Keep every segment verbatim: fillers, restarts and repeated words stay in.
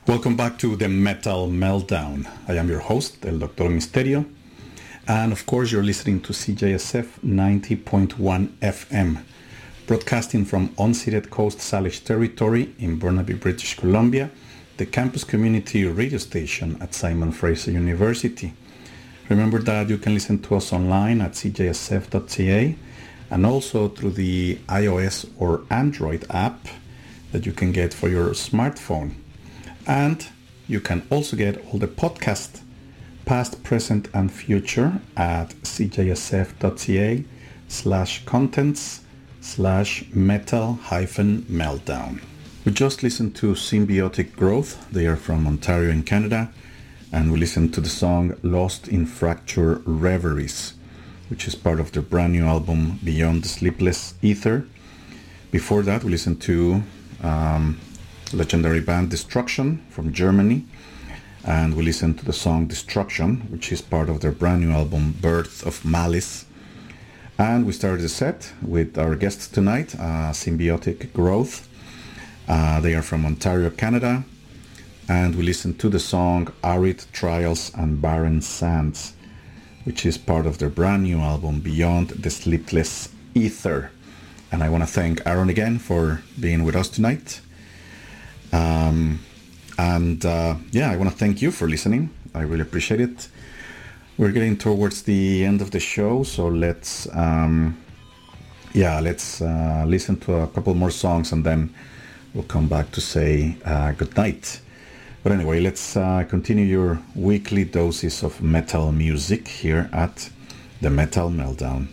Welcome back to the Metal Meltdown. I am your host, El Doctor Misterio. And of course, you're listening to C J S F ninety point one F M, broadcasting from unceded Coast Salish territory in Burnaby, British Columbia, the campus community radio station at Simon Fraser University. Remember that you can listen to us online at c j s f dot c a and also through the iOS or Android app that you can get for your smartphone. And you can also get all the podcasts, past, present, and future at c j s f dot c a slash contents slash metal hyphen meltdown. We just listened to Symbiotic Growth. They are from Ontario in Canada. And we listened to the song Lost in Fracture Reveries, which is part of their brand new album Beyond the Sleepless Ether. Before that, we listened to um, legendary band Destruction from Germany. And we listened to the song Destruction, which is part of their brand new album Birth of Malice. And we started the set with our guests tonight, uh, Symbiotic Growth. Uh, they are from Ontario, Canada. And we listened to the song Arid Trials and Barren Sands, which is part of their brand new album Beyond the Sleepless Ether. And I want to thank Aaron again for being with us tonight. Um, and uh, yeah, I want to thank you for listening. I really appreciate it. We're getting towards the end of the show, so let's um, yeah, let's uh, listen to a couple more songs and then we'll come back to say uh, good night. But anyway, let's uh, continue your weekly doses of metal music here at the Metal Meltdown.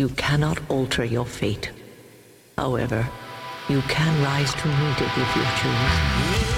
You cannot alter your fate. However, you can rise to meet it if you choose.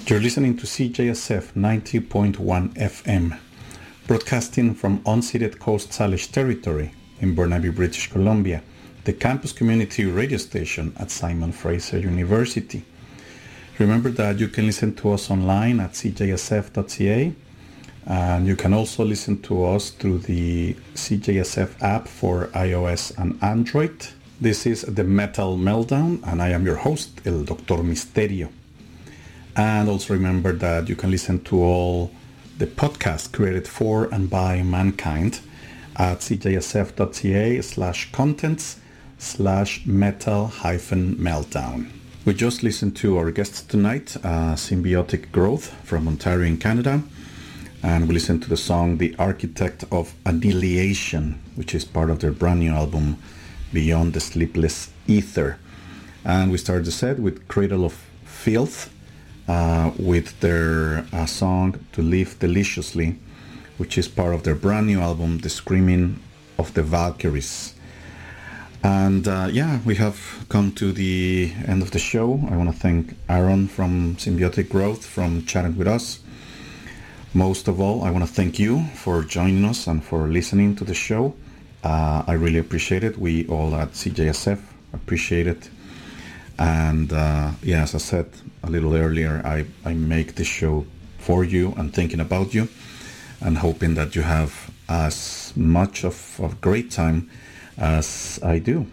You're listening to C J S F ninety point one F M, broadcasting from unceded Coast Salish territory in Burnaby, British Columbia, the campus community radio station at Simon Fraser University. Remember that you can listen to us online at c j s f dot c a, and you can also listen to us through the C J S F app for iOS and Android. This is the Metal Meltdown, and I am your host, El Doctor Misterio. And also remember that you can listen to all the podcasts created for and by mankind at c j s f dot c a slash contents slash metal hyphen meltdown. We just listened to our guests tonight, uh, Symbiotic Growth from Ontario in Canada. And we listened to the song The Architect of Annihilation, which is part of their brand new album, Beyond the Sleepless Ether. And we started the set with Cradle of Filth, Uh, with their uh, song To Live Deliciously, which is part of their brand new album, The Screaming of the Valkyries. And uh, yeah, we have come to the end of the show. I want to thank Aaron from Symbiotic Growth from chatting with us. Most of all, I want to thank you for joining us and for listening to the show. Uh, I really appreciate it. We all at C J S F appreciate it. And uh, yeah, as I said a little earlier, I, I make this show for you and thinking about you and hoping that you have as much of a great time as I do.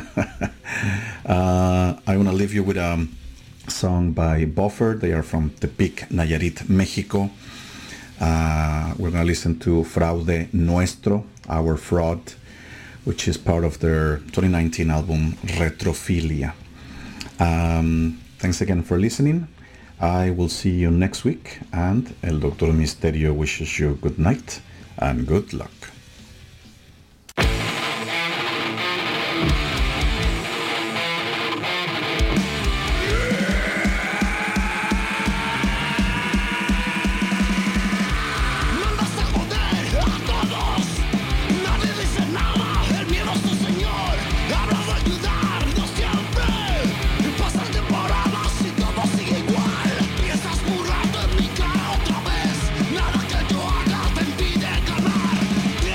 uh, I want to leave you with a song by Buffer. They are from Tepic, Nayarit, Mexico. Uh, we're going to listen to Fraude Nuestro, Our Fraud, which is part of their twenty nineteen album Retrofilia. Um, thanks again for listening. I will see you next week, and El Doctor Misterio wishes you good night and good luck. Nada que yo haga te impide ganar.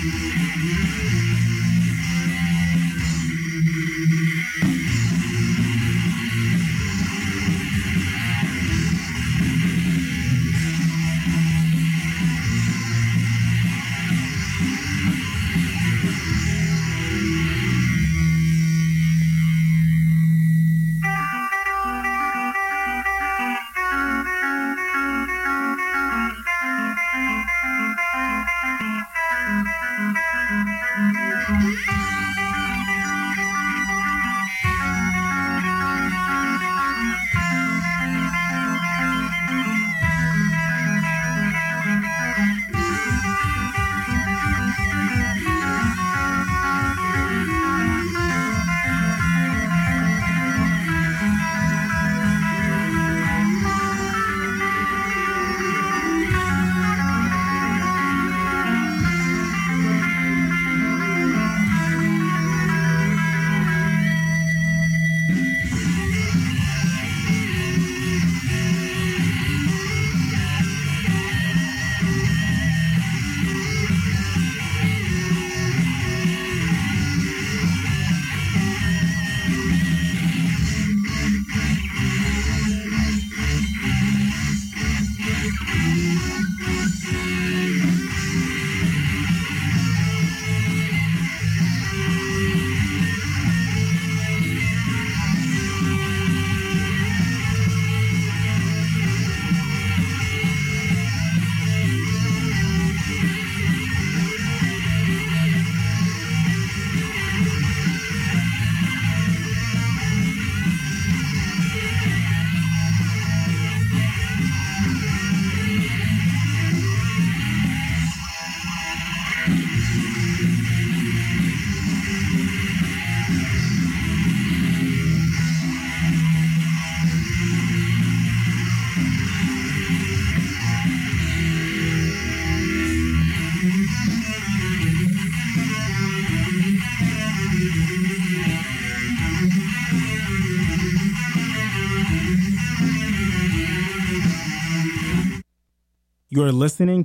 You're listening